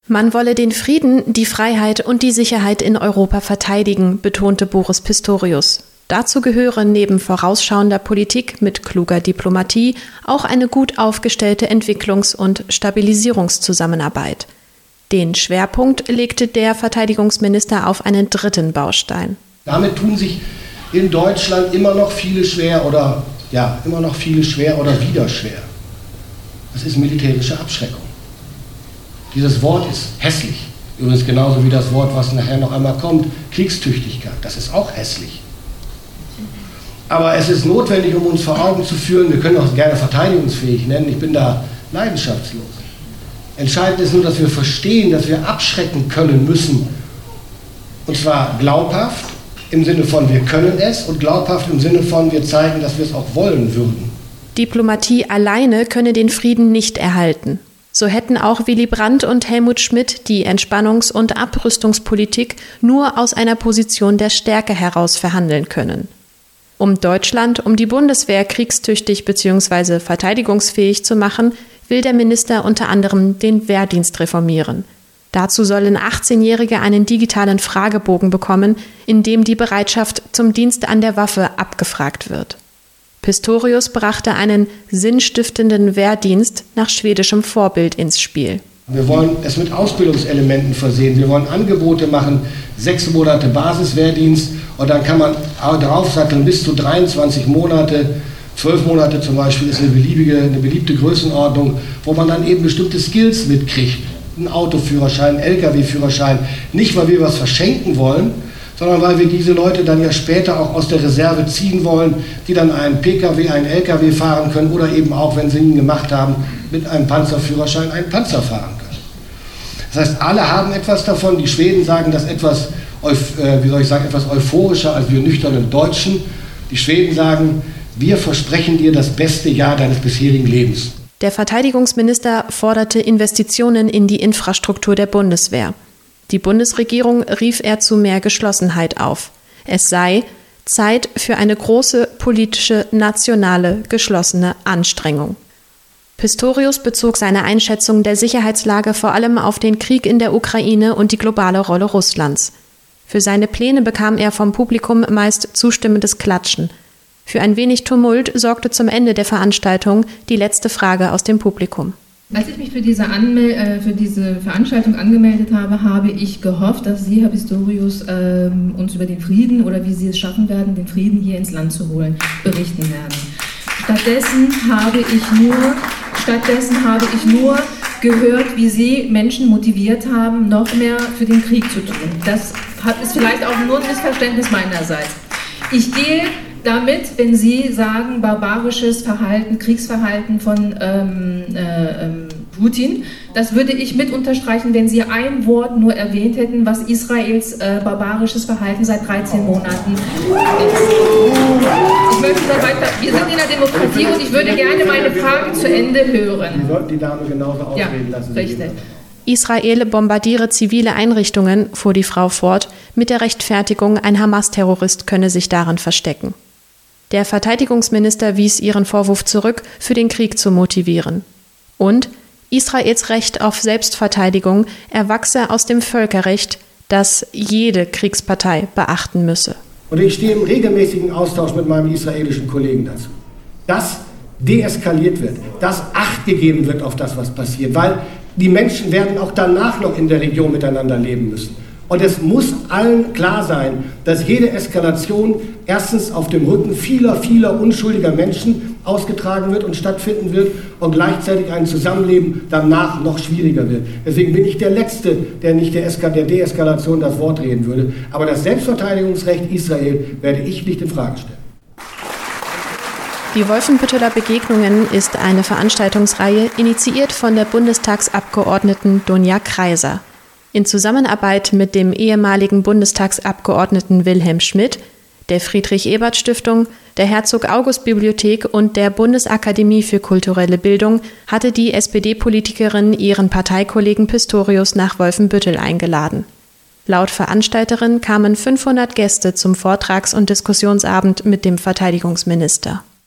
Man wolle den Frieden, die Freiheit und die Sicherheit in Europa verteidigen, betonte Boris Pistorius. Dazu gehöre neben vorausschauender Politik mit kluger Diplomatie auch eine gut aufgestellte Entwicklungs- und Stabilisierungszusammenarbeit. Den Schwerpunkt legte der Verteidigungsminister auf einen dritten Baustein. Damit tun sich in Deutschland immer noch viele schwer oder wieder schwer. Das ist militärische Abschreckung. Dieses Wort ist hässlich. Übrigens genauso wie das Wort, was nachher noch einmal kommt, Kriegstüchtigkeit. Das ist auch hässlich. Aber es ist notwendig, um uns vor Augen zu führen, wir können auch gerne verteidigungsfähig nennen, ich bin da leidenschaftslos. Entscheidend ist nur, dass wir verstehen, dass wir abschrecken können müssen. Und zwar glaubhaft im Sinne von, wir können es, und glaubhaft im Sinne von, wir zeigen, dass wir es auch wollen würden. Diplomatie alleine könne den Frieden nicht erhalten. So hätten auch Willy Brandt und Helmut Schmidt die Entspannungs- und Abrüstungspolitik nur aus einer Position der Stärke heraus verhandeln können. Um Deutschland, um die Bundeswehr kriegstüchtig bzw. verteidigungsfähig zu machen, will der Minister unter anderem den Wehrdienst reformieren. Dazu sollen 18-Jährige einen digitalen Fragebogen bekommen, in dem die Bereitschaft zum Dienst an der Waffe abgefragt wird. Pistorius brachte einen sinnstiftenden Wehrdienst nach schwedischem Vorbild ins Spiel. Wir wollen es mit Ausbildungselementen versehen. Wir wollen Angebote machen, 6 Monate Basiswehrdienst und dann kann man draufsatteln bis zu 23 Monate, 12 Monate zum Beispiel ist eine beliebte Größenordnung, wo man dann eben bestimmte Skills mitkriegt. Ein Autoführerschein, einen LKW-Führerschein. Nicht, weil wir was verschenken wollen, sondern weil wir diese Leute dann ja später auch aus der Reserve ziehen wollen, die dann einen PKW, einen LKW fahren können oder eben auch, wenn sie ihn gemacht haben, mit einem Panzerführerschein einen Panzer fahren können. Das heißt, alle haben etwas davon. Die Schweden sagen das etwas euphorischer als wir nüchternen Deutschen. Die Schweden sagen, wir versprechen dir das beste Jahr deines bisherigen Lebens. Der Verteidigungsminister forderte Investitionen in die Infrastruktur der Bundeswehr. Die Bundesregierung rief er zu mehr Geschlossenheit auf. Es sei Zeit für eine große politische, nationale, geschlossene Anstrengung. Pistorius bezog seine Einschätzung der Sicherheitslage vor allem auf den Krieg in der Ukraine und die globale Rolle Russlands. Für seine Pläne bekam er vom Publikum meist zustimmendes Klatschen. Für ein wenig Tumult sorgte zum Ende der Veranstaltung die letzte Frage aus dem Publikum. Als ich mich für diese Veranstaltung angemeldet habe, habe ich gehofft, dass Sie, Herr Pistorius, uns über den Frieden oder wie Sie es schaffen werden, den Frieden hier ins Land zu holen, berichten werden. Stattdessen habe ich nur gehört, wie Sie Menschen motiviert haben, noch mehr für den Krieg zu tun. Das ist vielleicht auch nur ein Missverständnis meinerseits. Ich gehe damit, wenn Sie sagen, barbarisches Verhalten, Kriegsverhalten von Putin, das würde ich mit unterstreichen, wenn Sie ein Wort nur erwähnt hätten, was Israels barbarisches Verhalten seit 13 Monaten ist. Ich möchte da weiter, wir sind in der Demokratie und ich würde gerne meine Frage zu Ende hören. Sie sollten die Dame genauso ausreden lassen. Ja, richtig. Israel bombardiere zivile Einrichtungen, fuhr die Frau fort, mit der Rechtfertigung, ein Hamas-Terrorist könne sich darin verstecken. Der Verteidigungsminister wies ihren Vorwurf zurück, für den Krieg zu motivieren. Und Israels Recht auf Selbstverteidigung erwachse aus dem Völkerrecht, das jede Kriegspartei beachten müsse. Und ich stehe im regelmäßigen Austausch mit meinem israelischen Kollegen dazu, dass deeskaliert wird, dass Acht gegeben wird auf das, was passiert, weil die Menschen werden auch danach noch in der Region miteinander leben müssen. Und es muss allen klar sein, dass jede Eskalation erstens auf dem Rücken vieler unschuldiger Menschen ausgetragen wird und stattfinden wird und gleichzeitig ein Zusammenleben danach noch schwieriger wird. Deswegen bin ich der Letzte, der nicht der Deeskalation das Wort reden würde. Aber das Selbstverteidigungsrecht Israel werde ich nicht in Frage stellen. Die Wolfenbütteler Begegnungen ist eine Veranstaltungsreihe, initiiert von der Bundestagsabgeordneten Dunja Kreiser. In Zusammenarbeit mit dem ehemaligen Bundestagsabgeordneten Wilhelm Schmidt, der Friedrich-Ebert-Stiftung, der Herzog-August-Bibliothek und der Bundesakademie für kulturelle Bildung hatte die SPD-Politikerin ihren Parteikollegen Pistorius nach Wolfenbüttel eingeladen. Laut Veranstalterin kamen 500 Gäste zum Vortrags- und Diskussionsabend mit dem Verteidigungsminister.